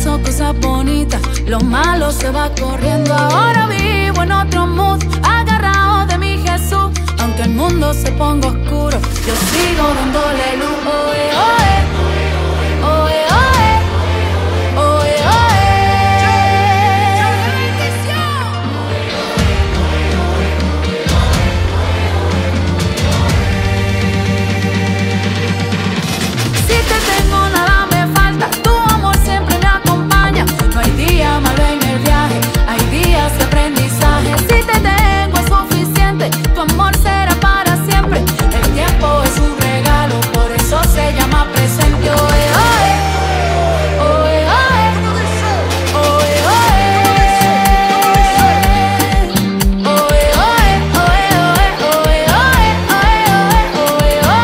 hizo cosas bonitas, lo malo se va corriendo. Ahora vivo en otro mood, agarrado de mi Jesús. Aunque el mundo se ponga oscuro, yo sigo dándole luz. Oe, oe, oe, oe, oe, oe. Si te tengo nada me falta, tu amor siempre me acompaña. No hay día malo en el viaje, hay días de aprendizaje. Si te tengo es suficiente, tu amor será para siempre. El tiempo es un regalo, por eso se llama presente. Oe, oe, oe, oe, oe, oe, oe, oe, oe, oe, oe.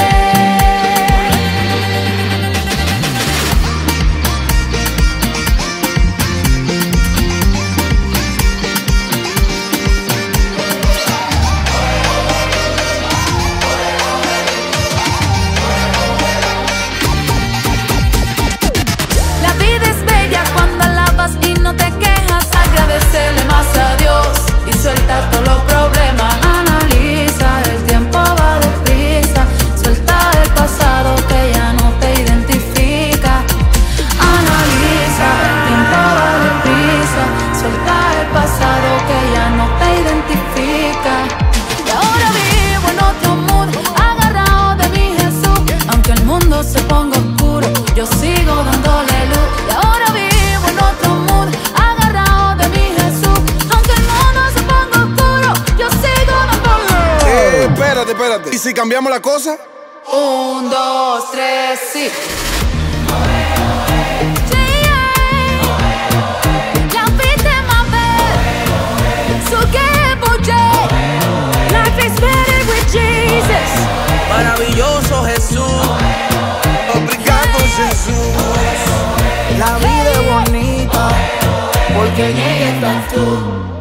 La vida es bella cuando alabas y no te quejas. Agradecerle más a Dios y suelta todos los problemas. Analiza, el tiempo va deprisa. Suelta el pasado que ya no te identifica. Analiza, el tiempo va deprisa. Suelta el pasado que ya no te identifica. Y ahora vivo en otro mood, agarrado de mi Jesús. Aunque el mundo se ponga oscuro, yo sigo dándole luz. Y ahora vivo en otro mood, agarrado de mi Jesús. Aunque el mundo se ponga oscuro, yo sigo dándole luz. Espérate. ¿Y si cambiamos la cosa? 1, 2, 3, sí. La vita è ma belle, so che bugie. Life is better with Jesus. Maravilloso Jesús, obrigado Jesús. La vida es bonita porque en ella estás tú.